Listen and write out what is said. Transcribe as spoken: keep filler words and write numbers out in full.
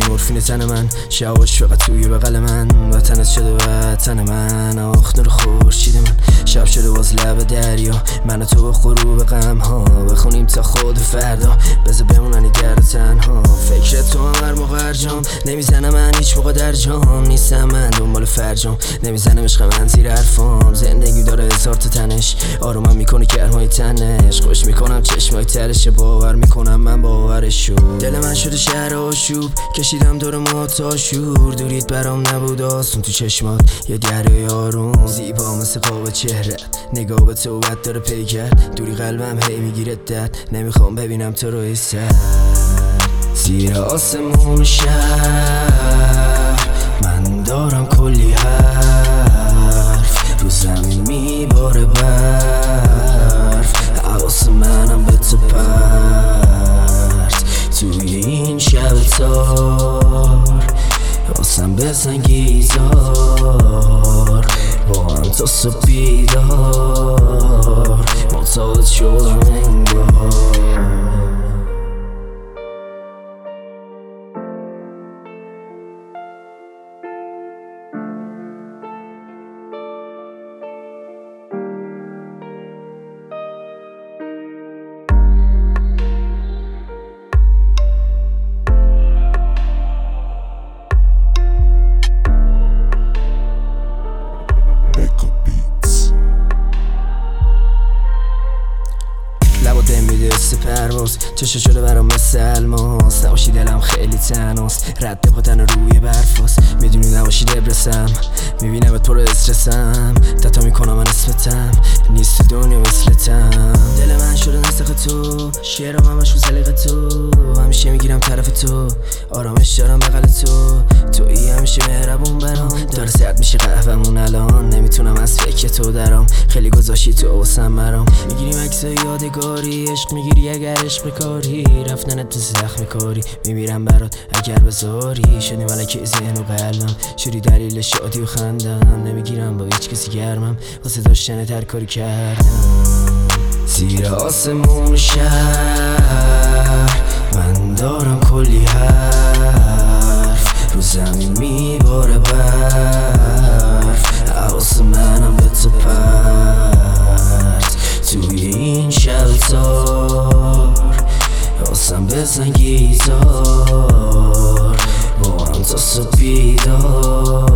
مورفین تن من، شواش فقط توی بغل من، وطنت شده وطن من، آخ نور خورشید من، شب شده باز لب دریا، من و تو با غروب غم ها بخونیم تا خود فردا، بذار بمونن در تنها، فکر تو هم هر موقع هرجام، نمیزنم من هیچ موقع در جام، نیستم من دنبال فرجام، نمیزنم عشق من زیر حرفام، زندگی داره هزار تا تنش، آرومم میکنه گرمای تنش، خوش میکنم چشمای ترش، باور میکنم من باورشو، دل من شده شهر آشوب، کشیدم دور ما تا شور، دوریت برام نبود آسون، تو چشمات یه دریای آروم، زیبا مثل قاب چهرت، نگاه به تو بد داره پی کرد، دوری قلبم هی میگیره درد، نمیخوام ببینم تو رو ایسر، زیر آسمون شهر من دارم کلی حرف، رو زمین میباره برف، حواس منم به تو پرت، توی این شب تار واسم بزن گیزار، با هم تا صبح بیدار، معتاد شدم انگار. لبا دم میده است پرواز، چشا شده برام مثل الماس، نباشی دلم خیلی تناست، رد پاتن روی برفاست، میدونی نباشی دبرسم، میبینمت پر استرسم، تتا میکنم من اسمتم، نیست تو دنیا مثلتم، دل من شده نسخ تو، شعرم همش رو سلیقه تو، همیشه میگیرم طرف تو، آرامش دارم بغل تو، تویی همیشه مهربون برام، داره سرد میشه قهوه‌مون الان، نمیتونم از فکر تو درام، خیلی گذاشتی تو واسم مرام، میگیریم عکسای یادگاری، عشق میگیری اگر عشق بکاری، رفتنت تو زخم کاری، میمیرم برات اگر بذاری، شدی ملکه ذهن و قلبم، شدی دلیل شادی و خندم، نمیگیرم با هیچ کسی گرمم، واسه داشتن هر کاری کردم، زیر آسمون شهر من دارم کلی حرف، رو زمین میباره برف، حواس منم به تو پرت، توی این شب تار واسم بزن گیزار، با هم تا صبح بیدار،